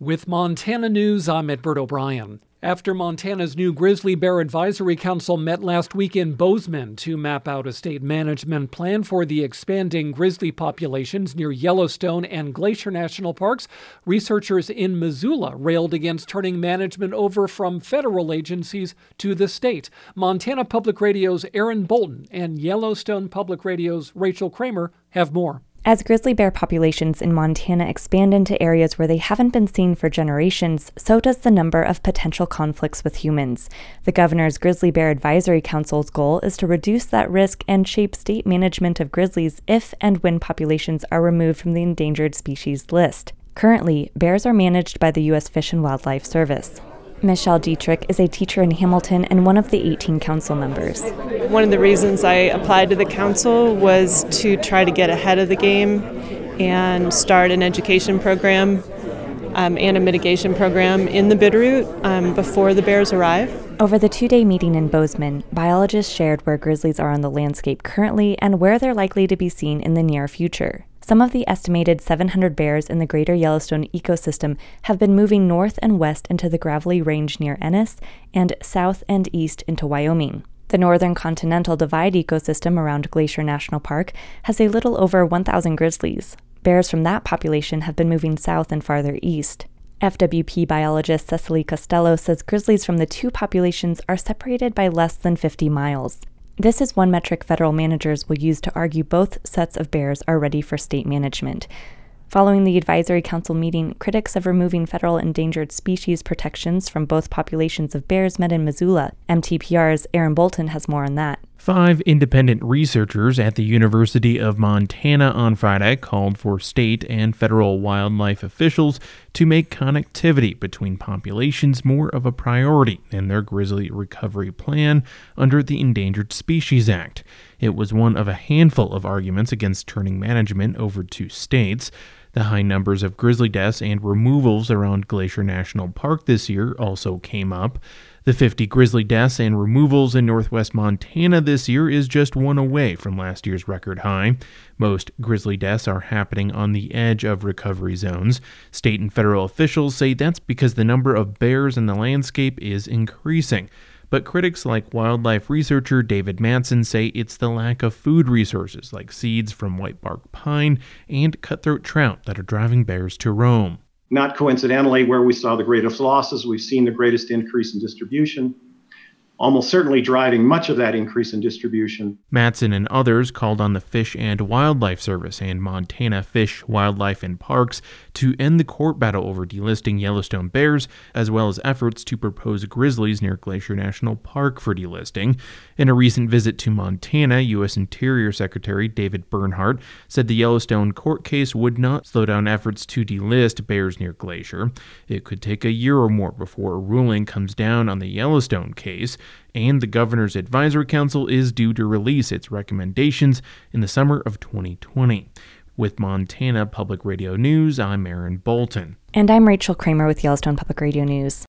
With Montana News, I'm Edward O'Brien. After Montana's new Grizzly Bear Advisory Council met last week in Bozeman to map out a state management plan for the expanding grizzly populations near Yellowstone and Glacier National Parks, researchers in Missoula railed against turning management over from federal agencies to the state. Montana Public Radio's Aaron Bolton and Yellowstone Public Radio's Rachel Kramer have more. As grizzly bear populations in Montana expand into areas where they haven't been seen for generations, so does the number of potential conflicts with humans. The governor's Grizzly Bear Advisory Council's goal is to reduce that risk and shape state management of grizzlies if and when populations are removed from the endangered species list. Currently, bears are managed by the U.S. Fish and Wildlife Service. Michelle Dietrich is a teacher in Hamilton and one of the 18 council members. One of the reasons I applied to the council was to try to get ahead of the game and start an education program and a mitigation program in the Bitterroot before the bears arrive. Over the 2-day meeting in Bozeman, biologists shared where grizzlies are on the landscape currently and where they're likely to be seen in the near future. Some of the estimated 700 bears in the greater Yellowstone ecosystem have been moving north and west into the gravelly range near Ennis and south and east into Wyoming. The northern Continental Divide ecosystem around Glacier National Park has a little over 1,000 grizzlies. Bears from that population have been moving south and farther east. FWP biologist Cecily Costello says grizzlies from the two populations are separated by less than 50 miles. This is one metric federal managers will use to argue both sets of bears are ready for state management. Following the Advisory Council meeting, critics of removing federal endangered species protections from both populations of bears met in Missoula. MTPR's Aaron Bolton has more on that. 5 independent researchers at the University of Montana on Friday called for state and federal wildlife officials to make connectivity between populations more of a priority in their grizzly recovery plan under the Endangered Species Act. It was one of a handful of arguments against turning management over to states. The high numbers of grizzly deaths and removals around Glacier National Park this year also came up. The 50 grizzly deaths and removals in northwest Montana this year is just one away from last year's record high. Most grizzly deaths are happening on the edge of recovery zones. State and federal officials say that's because the number of bears in the landscape is increasing. But critics like wildlife researcher David Matson say it's the lack of food resources like seeds from whitebark pine and cutthroat trout that are driving bears to roam. Not coincidentally, where we saw the greatest losses, we've seen the greatest increase in distribution, almost certainly driving much of that increase in distribution. Matson and others called on the Fish and Wildlife Service and Montana Fish, Wildlife, and Parks to end the court battle over delisting Yellowstone bears, as well as efforts to propose grizzlies near Glacier National Park for delisting. In a recent visit to Montana, U.S. Interior Secretary David Bernhardt said the Yellowstone court case would not slow down efforts to delist bears near Glacier. It could take a year or more before a ruling comes down on the Yellowstone case, and the Governor's Advisory Council is due to release its recommendations in the summer of 2020. With Montana Public Radio News, I'm Aaron Bolton. And I'm Rachel Kramer with Yellowstone Public Radio News.